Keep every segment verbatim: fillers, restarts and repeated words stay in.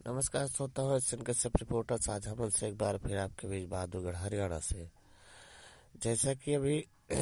नमस्कार श्रोताओं, S N Kashyap reporter साझा मन से एक बार फिर आपके बीच बहादुरगढ़ हरियाणा से। जैसा कि अभी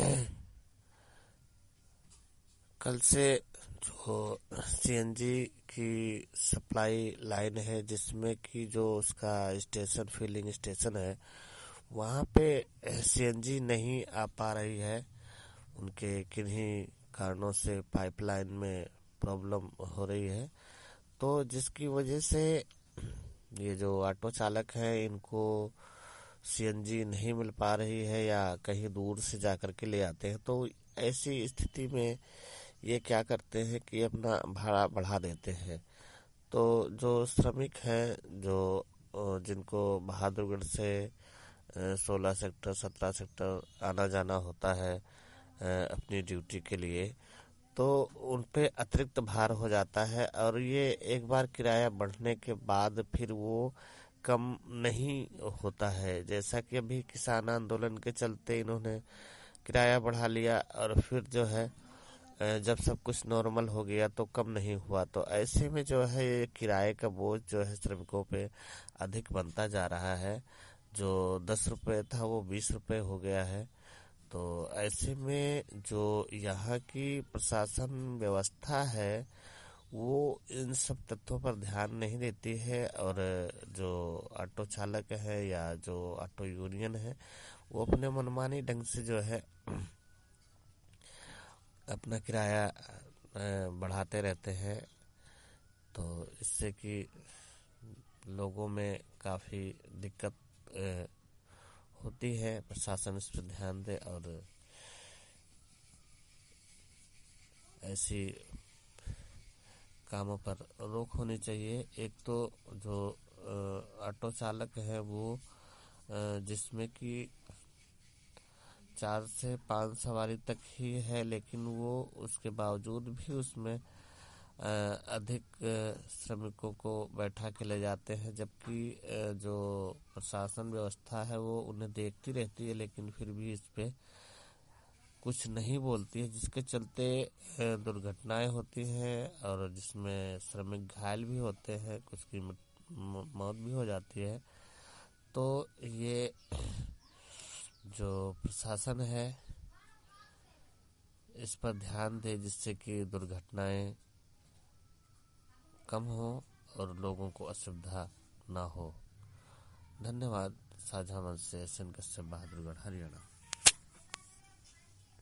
कल से जो सी एन जी की सप्लाई लाइन है, जिसमें कि जो उसका स्टेशन फिलिंग स्टेशन है, वहाँ पे सी एन जी नहीं आ पा रही है। उनके किन्हीं कारणों से पाइपलाइन में प्रॉब्लम हो रही है, तो जिसकी वजह से ये जो ऑटो चालक हैं, इनको सी एन जी नहीं मिल पा रही है या कहीं दूर से जा कर के ले आते हैं। तो ऐसी स्थिति में ये क्या करते हैं कि अपना भाड़ा बढ़ा देते हैं। तो जो श्रमिक हैं, जो अ, जिनको बहादुरगढ़ से सोलह सेक्टर सत्रह सेक्टर आना जाना होता है अ, अपनी ड्यूटी के लिए, तो उन पे अतिरिक्त भार हो जाता है। और ये एक बार किराया बढ़ने के बाद फिर वो कम नहीं होता है। जैसा कि अभी किसान आंदोलन के चलते इन्होंने किराया बढ़ा लिया और फिर जो है अ, जब सब कुछ नॉर्मल हो गया तो कम नहीं हुआ। तो ऐसे में जो है ये किराए का बोझ जो है श्रमिकों पे अधिक बनता जा रहा है। जो दस रुपये था वो बीस रुपये हो गया है। तो ऐसे में जो यहाँ की प्रशासन व्यवस्था है, वो इन सब तथ्यों पर ध्यान नहीं देती है। और जो ऑटो चालक है या जो ऑटो यूनियन है, वो अपने मनमानी ढंग से जो है अपना किराया अ, बढ़ाते रहते हैं। तो इससे कि लोगों में काफ़ी दिक्कत अ, होती है। प्रशासन इस पर ध्यान दे और ऐसी कामों पर रोक होनी चाहिए। एक तो जो अ, ऑटो चालक है वो अ, जिसमें कि चार से पांच सवारी तक ही है, लेकिन वो उसके बावजूद भी उसमें अ, अधिक अ, श्रमिकों को बैठा के ले जाते हैं। जबकि अ, जो प्रशासन व्यवस्था है वो उन्हें देखती रहती है, लेकिन फिर भी इस पे कुछ नहीं बोलती है, जिसके चलते अ, दुर्घटनाएं होती हैं और जिसमें श्रमिक घायल भी होते हैं, कुछ की मौत मौत भी हो जाती है। तो ये जो प्रशासन है इस पर ध्यान दे, जिससे कि दुर्घटनाएं कम हो और लोगों को असुविधा ना हो। धन्यवाद। साझा मंच से एस एन कश्यप, बहादुरगढ़ हरियाणा।